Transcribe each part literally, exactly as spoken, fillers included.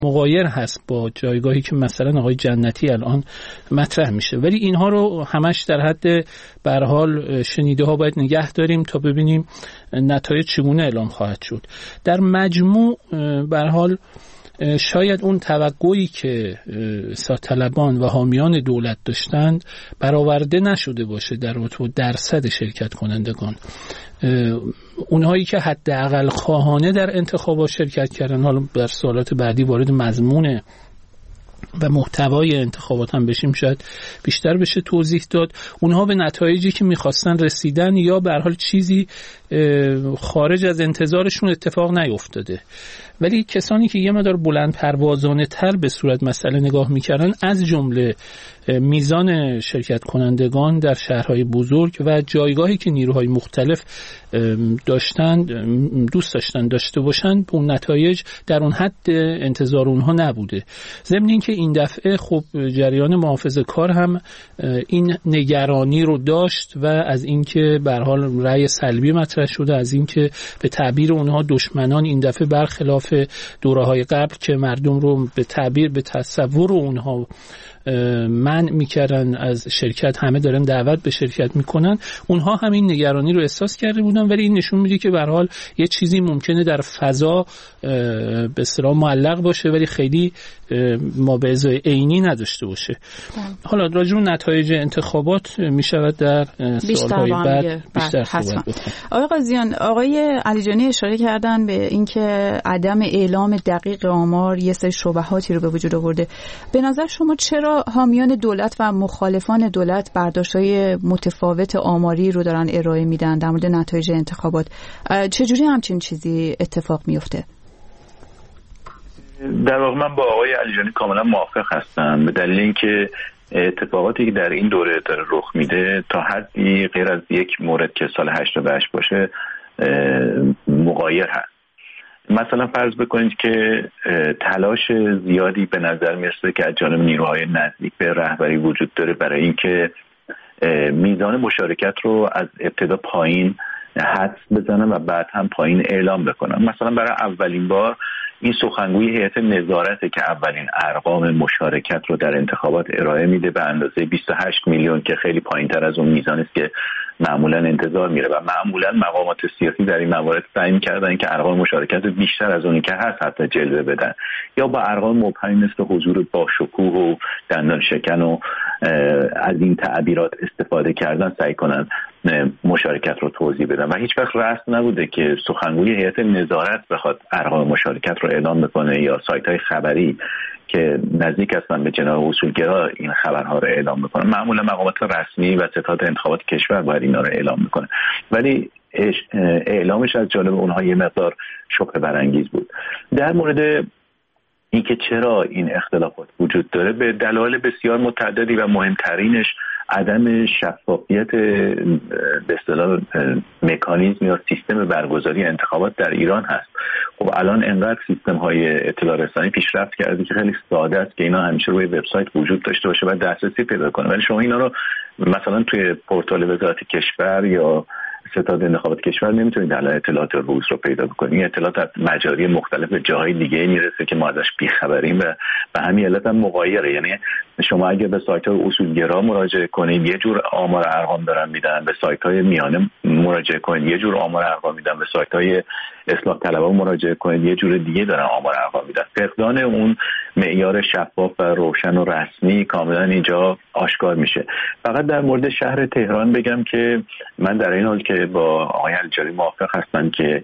مغایر هست با جایگاهی که مثلا آقای جنتی الان مطرح میشه، ولی اینها رو همش در حد به هر حال شنیده ها باید نگه داریم تا ببینیم نتایج چگونه اعلام خواهد شد. در مجموع به هر حال شاید اون توقعی که اصلاح‌طلبان و حامیان دولت داشتند برآورده نشده باشه در رابطه با درصد شرکت کنندگان. اونهایی که حداقل خواهانه در انتخابات شرکت کردن، حالا در سوالات بعدی وارد مضمون و محتوای انتخابات هم بشیم شاید بیشتر بشه توضیح داد، اونها به نتایجی که میخواستن رسیدن یا به هر حال چیزی خارج از انتظارشون اتفاق نیفتاده. ولی کسانی که یه مقدار بلند پروازانه تر به صورت مسئله نگاه میکردن، از جمله میزان شرکت کنندگان در شهرهای بزرگ و جایگاهی که نیروهای مختلف داشتند دوست داشتن داشته باشند، اون نتایج در اون حد انتظار اونها نبوده. ضمن این که این دفعه خب جریان محافظه کار هم این نگرانی رو داشت و از اینکه به هر حال رأی سلبی مطرح شده، از اینکه به تعبیر اونها دشمنان این دفعه برخلاف دوره‌های قبل که مردم رو به تعبیر به تصور اونها منع میکردن از شرکت، همه دارن دعوت به شرکت میکنن، اونها همین نگرانی رو احساس کرده بودن. ولی این نشون میده که به هر حال یه چیزی ممکنه در فضا به اصطلاح معلق باشه ولی خیلی ما به ازای عینی نداشته باشه. حالا راجع به نتایج انتخابات میشود در سوالهای بعد بیشتر صحبت بکنیم. آقای قاضیان، آقای علیجانی اشاره کردن به اینکه عدم اعلام دقیق آمار یه سری شبهاتی رو به وجود آورده. به نظر شما چرا حامیان دولت و مخالفان دولت برداشت‌های متفاوت آماری رو دارن ارائه میدن در مورد نتایج انتخابات؟ چجوری همچین چیزی اتفاق میفته؟ در واقع من با آقای علیجانی کاملا موافق هستم، به دلیل اینکه اتفاقاتی که در این دوره داره رخ میده تا حدی غیر از یک مورد که سال هشتاد و هشت باشه مغایر هست. مثلا فرض بکنید که تلاش زیادی به نظر میرسه که از جانب نیروهای نزدیک به رهبری وجود داره برای اینکه میزان مشارکت رو از ابتدا پایین حدس بزنن و بعد هم پایین اعلام بکنن. مثلا برای اولین بار این سخنگوی هیئت نظارته که اولین ارقام مشارکت رو در انتخابات ارائه میده به اندازه بیست و هشت میلیون که خیلی پایینتر از اون میزانی است که معمولا انتظار میره و معمولا مقامات سیاسی در این موارد سعی می‌کردن که ارقام مشارکت بیشتر از اونی که هست حتی جلوه بدن، یا با ارقام مبهمی مثل حضور با شکوه و دندان شکن و از این تعبیرات استفاده کردن سعی کنن مشارکت رو توضیح بدن و هیچ وقت رسم نبوده که سخنگوی هیئت نظارت بخواد ارقام مشارکت رو اعلام بکنه یا سایت‌های خبری که نزدیک هستن به جناح اصولگرا این خبرها رو اعلام بکنن. معمولا مقامات رسمی و ستاد انتخابات کشور باید اینا رو اعلام بکنه، ولی اعلامش از جانب اونها یه مقدار شبهه برانگیز بود. در مورد اینکه چرا این اختلافات وجود داره، به دلایل بسیار متعددی و مهمترینش عدم شفافیت به اصطلاح مکانیزم یا سیستم برگزاری انتخابات در ایران هست. خب الان انقدر سیستم های اطلاع رسانی پیشرفت کرده که خیلی ساده است که اینا همیشه روی وبسایت وجود داشته باشه و دسترسی پیدا کنه، ولی شما اینا رو مثلا توی پورتال وزارت کشور یا ستاد انتخابات کشور نمیتونید الان اطلاعات روز رو پیدا بکنید. این اطلاعات از مجاری مختلف جاهای دیگه میرسه که ما ازش بیخبریم و به همین علت هم مغایره. یعنی شما اگه به سایت‌های اصولگرا مراجعه کنید یه جور آمار ارقام دارن میدن، به سایت‌های میانه مراجعه کنید یه جور آمار ارقام میدن، به سایت‌های اصلاح طلبان مراجعه کنید یه جور دیگه دارن آمار ارقام میدن. فقدان اون معیار شفاف و روشن و رسمی کاملا اینجا آشکار میشه. فقط در مورد شهر تهران بگم که من در این حال که با آقای الجاری موافق هستم که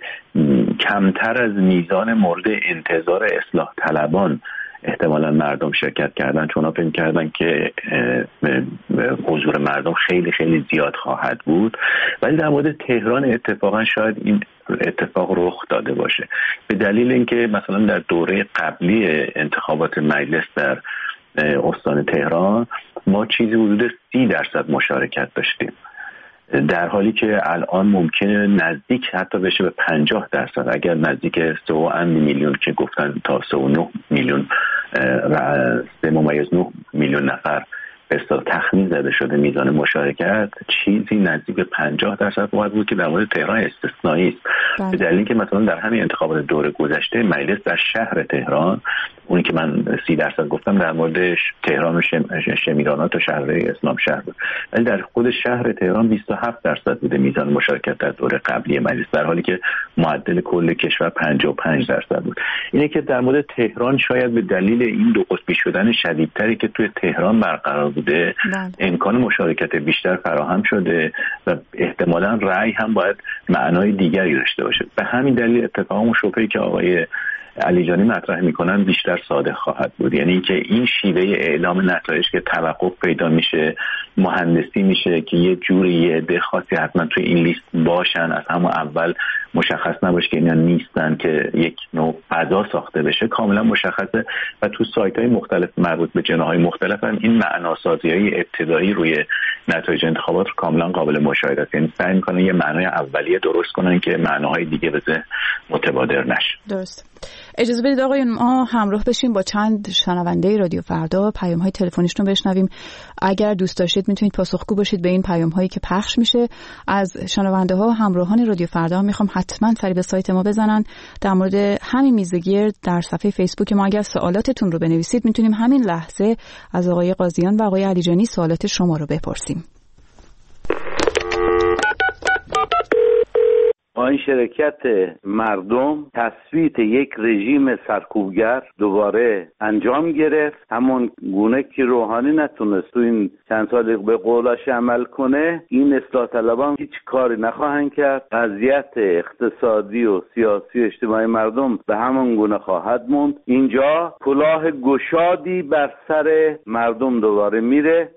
کمتر از میزان مورد انتظار اصلاح طلبان احتمالا مردم شرکت کردن، چون فکر کردن که حضور مردم خیلی خیلی زیاد خواهد بود، ولی در مورد تهران اتفاقا شاید این اتفاق رخ داده باشه به دلیل اینکه مثلا در دوره قبلی انتخابات مجلس در استان تهران ما چیزی حدود سی درصد مشارکت داشتیم، در حالی که الان ممکنه نزدیک حتی بشه به پنجاه درصد اگر نزدیک سه و اند میلیون که گفتن تا سه و نه میلیون سه ممیز نه میلیون نفر به اصطلاح تخمین زده شده میزان مشارکت چیزی نزدیک به پنجاه درصد باید بود که در مورد تهران استثنایی است. به دلیل اینکه مثلا در همین انتخابات دور گذشته مجلس در شهر تهران، اونی که من سی درصد گفتم در مورد تهران و شم... شمیرانات و شهر اسلام شهر بود، ولی در خود شهر تهران بیست و هفت درصد بوده میزان مشارکت در دوره قبلی مجلس، در حالی که معدل کل کشور پنجاه و پنج درصد بود. اینه که در مورد تهران شاید به دلیل این دو قطبی شدن شدیدتری که توی تهران برقرار بوده بله. امکان مشارکت بیشتر فراهم شده و احتمالاً رأی هم باید معنای دیگری داشته باشه. به همین دلیل اتفاق و شبهه‌ای که آقای علیجانی مطرح میکنن بیشتر صادق خواهد بود، یعنی اینکه این شیوه اعلام نتایج که توقف پیدا میشه، مهندسی میشه که یه جوری یه عده خاصی حتما توی این لیست باشن، از همون اول مشخص نباشه که اینا نیستن، که یک نوع فضا ساخته بشه، کاملا مشخصه و تو سایت‌های مختلف مربوط به جناح‌های مختلف هم این معناسازی‌های ابتدایی روی نتایج انتخابات کاملا قابل مشاهده است. یعنی سعی میکنن یه معنای اولیه درست کنن که معناهای دیگه به ذهن متبادر نشه. درست. اجازه بدید آقایون ما همراه بشیم با چند شنونده رادیو فردا، پیام‌های تلفنیشون رو بشنویم. اگر دوست داشتید میتونید پاسخگو باشید به این پیام‌هایی که پخش میشه. از شنونده‌ها و همراهان رادیو فردا میخوام حتما سری به سایت ما بزنن در مورد همین میزگرد. در صفحه فیسبوک ما اگر سوالاتتون رو بنویسید میتونیم همین لحظه از آقای قاضیان و آقای علیجانی سوالات شما رو بپرسیم. با این شرکت مردم تصویت یک رژیم سرکوبگر دوباره انجام گرفت، همون گونه که روحانی نتونست تو این چند سال به قولاش عمل کنه، این اصلاح طلبان هیچ کاری نخواهند کرد. وضعیت اقتصادی و سیاسی و اجتماعی مردم به همون گونه خواهد موند. اینجا کلاه گشادی بر سر مردم دوباره میره.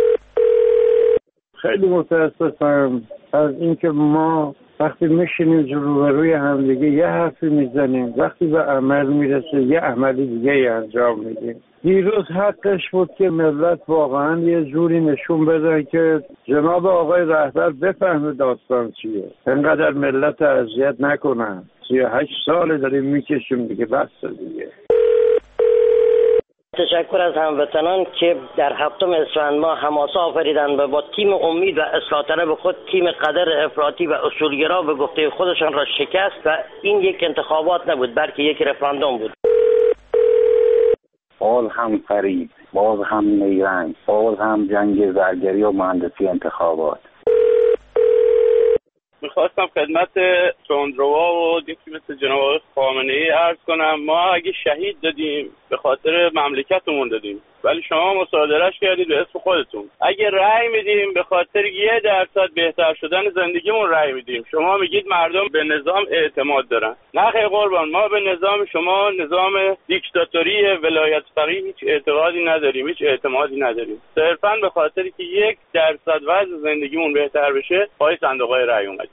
خیلی متاسفم از اینکه ما وقتی میشینیم روبروی همدیگه یه حرفی میزنیم، وقتی به عمل میرسه یه عملی دیگه انجام میدیم. دیروز حقش بود که ملت واقعا یه جوری نشون بده که جناب آقای رهبر بفهمه داستان چیه، انقدر ملت اذیت نکنن. سی و هشت ساله داریم میکشیم دیگه، بس دیگه. تشکر از هموطنان که در هفتم اسفند ماه حماسه آفریدند و با تیم امید و اصلاح طلب خود تیم قدر افراطی و اصولگرا به گفته خودشان را شکست و این یک انتخابات نبود بلکه یک رفراندوم بود. باز هم فریب، باز هم نیرنگ، باز هم جنگ زرگری و مهندسی انتخابات. میخواستم خدمت تندروا و یکی مثل جناب آقای خامنه‌ای عرض کنم، ما اگه شهید دادیم به خاطر مملکتمون دادیم، ولی شما مصادرهش کردید به اسم خودتون. اگه رأی میدیم به خاطر یه درصد بهتر شدن زندگیمون رأی میدیم، شما میگید مردم به نظام اعتماد دارن. نه خیر قربان، ما به نظام شما نظام دیکتاتوری ولایت فقیه هیچ اعتقادی نداریم، هیچ اعتمادی نداریم. صرفاً به خاطری که یک درصد وضع زندگیمون بهتر بشه پای صندوق‌های رأی اومدیم.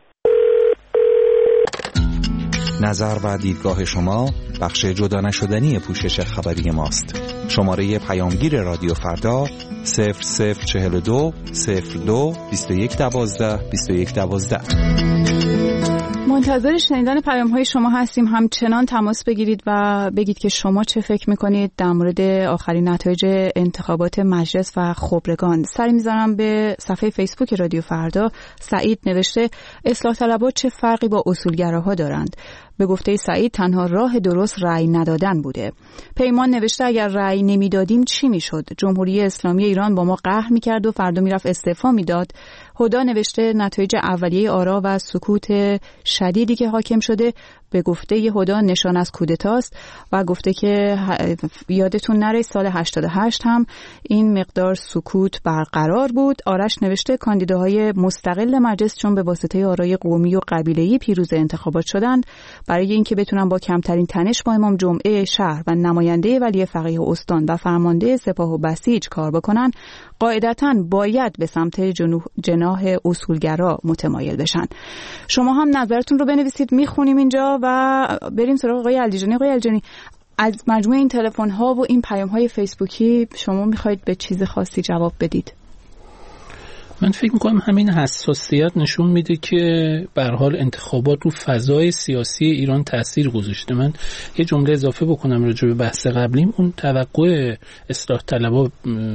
نظر و دیدگاه شما بخش جدا نشدنی پوشش خبری ماست. شماره پیامگیر رادیو فردا صفر صفر چهل و دو صفر دو بیست و یک دوازده بیست و یک دوازده. منتظر شنیدن پیام‌های شما هستیم. همچنان تماس بگیرید و بگید که شما چه فکر می‌کنید در مورد آخرین نتایج انتخابات مجلس و خبرگان. سری می‌ذارم به صفحه فیسبوک رادیو فردا. سعید نوشته اصلاح طلبها چه فرقی با اصولگراها دارند؟ به گفته سعید تنها راه درست رأی ندادن بوده. پیمان نوشته اگر رأی نمیدادیم چی میشد؟ جمهوری اسلامی ایران با ما قهر میکرد و فردا میرفت استعفا میداد. هدا نوشته نتایج اولیه آرا و سکوت شدیدی که حاکم شده به گفته هدا نشان از کودتاست و گفته که یادتون نره سال هشتاد و هشت هم این مقدار سکوت برقرار بود. آرش نوشته کاندیداهای مستقل مجلس چون به واسطه آرای قومی و قبیله‌ای پیروز انتخابات شدند، برای اینکه بتونن با کمترین تنش با امام جمعه شهر و نماینده ولی فقیه استان و فرمانده سپاه و بسیج کار بکنن، قاعدتاً باید به سمت جناح اصولگرا متمایل بشن. شما هم نظرتون رو بنویسید، میخونیم اینجا و بریم سراغ آقای علیجانی. آقای علیجانی، از مجموعه این تلفن ها و این پیام های فیسبوکی شما میخواید به چیز خاصی جواب بدید؟ من فکر میکنم همین حساسیت نشون میده که به هر حال انتخابات رو فضای سیاسی ایران تاثیر گذاشته. من یه جمله اضافه بکنم راجع به بحث قبلیم. اون توقع اصلاح طلبها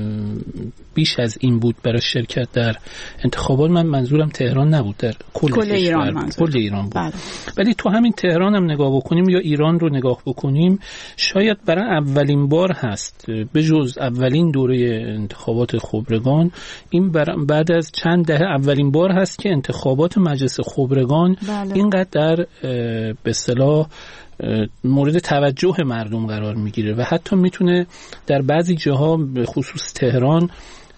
بیش از این بود برای شرکت در انتخابات. من منظورم تهران نبود، در کل, کل ایران کل ایران بود. بله. ولی تو همین تهران هم نگاه بکنیم یا ایران رو نگاه بکنیم، شاید برای اولین بار هست به جز اولین دوره انتخابات خبرگان، این بعد از چند دهه اولین بار هست که انتخابات مجلس خبرگان بله. اینقدر در به اصطلاح مورد توجه مردم قرار میگیره و حتی میتونه در بعضی جاها به خصوص تهران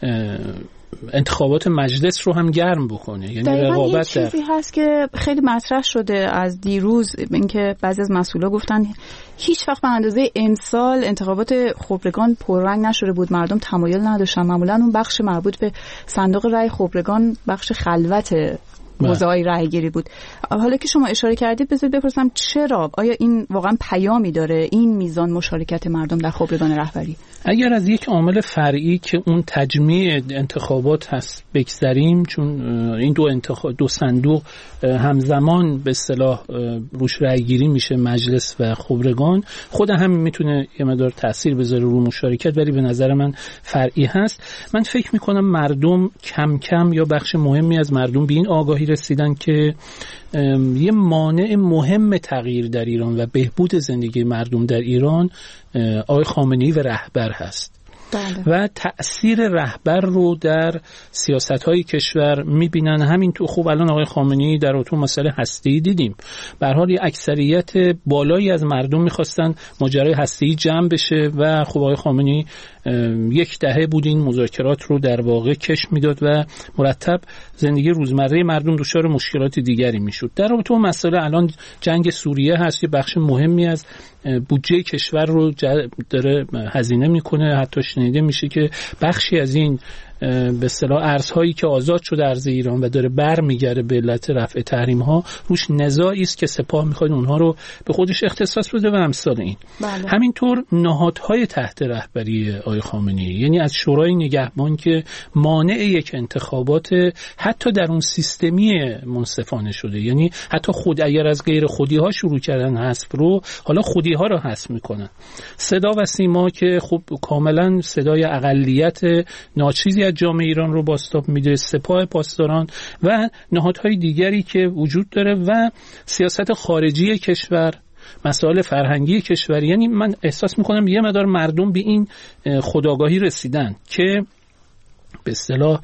انتخابات مجلس رو هم گرم بکنه. یعنی رقابت یه چیزی در... هست که خیلی مطرح شده از دیروز، اینکه بعضی از مسئولا گفتن هیچ وقت به اندازه امسال انتخابات خبرگان پررنگ نشده بود، مردم تمایل نداشتن. معمولا اون بخش مربوط به صندوق رای خبرگان بخش خلوت موضوعی رای گیری بود. حالا که شما اشاره کردید بذارید بپرسم چرا؟ آیا این واقعا پیامی داره این میزان مشارکت مردم در خبرگان رهبری؟ اگر از یک عامل فرعی که اون تجمیع انتخابات هست بگذریم، چون این دو انتخاب دو صندوق همزمان به اصطلاح روش رای گیری میشه، مجلس و خبرگان، خود همین میتونه یه مقدار تاثیر بذاره رو مشارکت، ولی به نظر من فرعی هست. من فکر میکنم مردم کم کم یا بخش مهمی از مردم به این آگاهی رسیدن که یه مانع مهم تغییر در ایران و بهبود زندگی مردم در ایران آقای خامنه‌ای و رهبر هست. بله. و تأثیر رهبر رو در سیاست‌های کشور می‌بینن. همین تو خوب الان آقای خامنه‌ای در اتو مسئله هسته‌ای دیدیم، به هر حال یه اکثریت بالایی از مردم می‌خواستن ماجرای هسته‌ای جمع بشه و خب آقای خامنه‌ای یک دهه بود این مذاکرات رو در واقع کش میداد و مرتب زندگی روزمره مردم دچار مشکلات دیگری میشد. در رابطه با مسئله الان جنگ سوریه هست، یه بخش مهمی از بودجه کشور رو داره هزینه میکنه. حتی شنیده میشه که بخشی از این به اصطلاح ارزهایی که آزاد شده ارز ایران و داره برمیگره به علت رفع تحریم ها، روش نزاعی است که سپاه میخواد اونها رو به خودش اختصاص بده و امثال این. بله. همینطور نهادهای تحت رهبری آقای خامنه‌ای، یعنی از شورای نگهبان که مانع یک انتخابات حتی در اون سیستمی منصفانه شده، یعنی حتی خود اگر از غیر خودی ها شروع کردن حذف رو، حالا خودی ها رو حذف میکنن. صدا و سیما که خب کاملا صدای اقلیت ناچیزی جامعه ایران رو بازتاب میده، سپاه پاسداران و نهادهای دیگری که وجود داره و سیاست خارجی کشور، مسائل فرهنگی کشور. یعنی من احساس میکنم یه مقدار مردم به این خودآگاهی رسیدن که به اصطلاح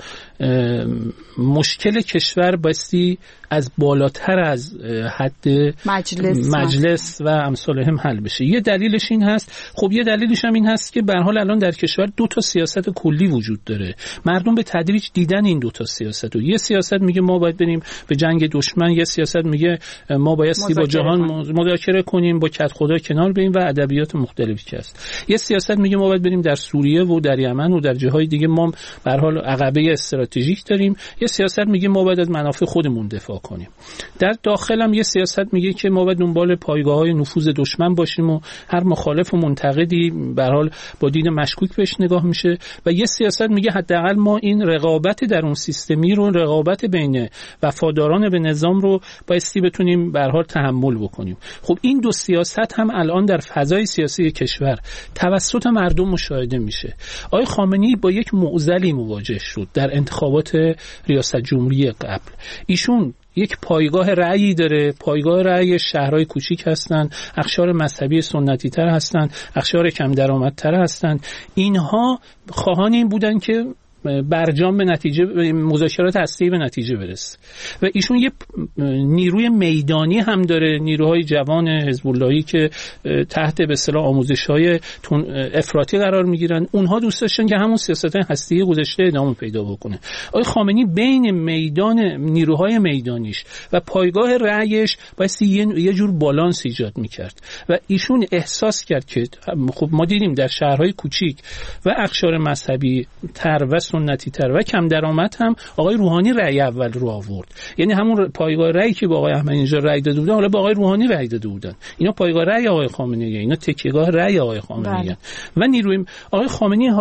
مشکل کشور بایستی از بالاتر از حد مجلس, مجلس و امثال هم حل بشه. یه دلیلش این هست، خب یه دلیلش هم این هست که به هر حال الان در کشور دو تا سیاست کلی وجود داره. مردم به تدریج دیدن این دو تا سیاست رو. یه سیاست میگه ما باید بریم به جنگ دشمن، یه سیاست میگه ما بایستی با جهان مذاکره کنیم، با کد خدا کنار بریم و ادبیات مختلفی که هست. یه سیاست میگه ما باید بریم در سوریه و در یمن و در جاهای دیگه ما به هر حال عقبه استراتژیک داریم. یه سیاست میگه ما باید از منافع خودمون دفاع کنیم. در داخل هم یه سیاست میگه که ما باید دنبال پایگاه‌های نفوذ دشمن باشیم و هر مخالف و منتقدی به هر حال با دید مشکوک بهش نگاه میشه. و یه سیاست میگه حداقل ما این رقابت در اون سیستمی رو، رقابت بین وفاداران به نظام رو بایستی بتونیم به هر حال تحمل بکنیم. خب این دو سیاست هم الان در فضای سیاسی کشور توسط مردم مشاهده میشه. آقای خامنه‌ای با یک معضلی مواجه شد در انتخابات ریاست جمهوری قبل. ایشون یک پایگاه رأیی داره، پایگاه رأی شهرهای کوچیک هستن، اقشار مذهبی سنتی تر هستن، اقشار کم درآمدتر هستن. اینها خواهان این بودن که برجام به نتیجه مذاکرات هسته‌ای به نتیجه برسه و ایشون یه نیروی میدانی هم داره، نیروهای جوان حزب اللهی که تحت به اصطلاح آموزش‌های افراطی قرار میگیرن. اونها دوست داشتن که همون سیاست‌های هسته‌ای گذشته ادامه پیدا بکنه. آقای خامنه‌ای بین میدان نیروهای میدانیش و پایگاه رأیش بایستی یه جور بالانس ایجاد می‌کرد و ایشون احساس کرد که خب ما دیدیم در شهرهای کوچیک و اقشار مذهبی تر و سنتی تر و کم درآمد هم آقای روحانی رأی اول رو آورد. یعنی همون پایگاه رأی که با آقای احمدی نژاد رأی داده بودن، حالا با آقای روحانی رأی داده بودن. اینا پایگاه رأی آقای خامنه‌ای، اینا تکیه‌گاه رأی آقای خامنه‌ای و نیروی آقای خامنه‌ای. حالا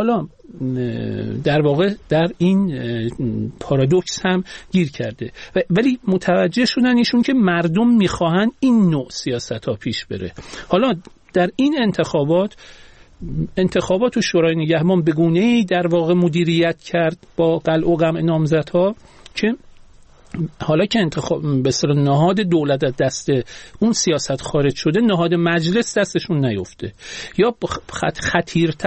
در واقع در این پارادوکس هم گیر کرده، ولی متوجه شدن ایشون که مردم میخواهن این نوع سیاست ها پیش بره. حالا در این انتخابات انتخابات و شورای نگهبان به گونه‌ای در واقع مدیریت کرد با قلع و قمع نامزدها که حالا که انتخاب به اصطلاح نهاد دولت از دست اون سیاست خارج شده، نهاد مجلس دستشون نیفته، یا خط خطیرتر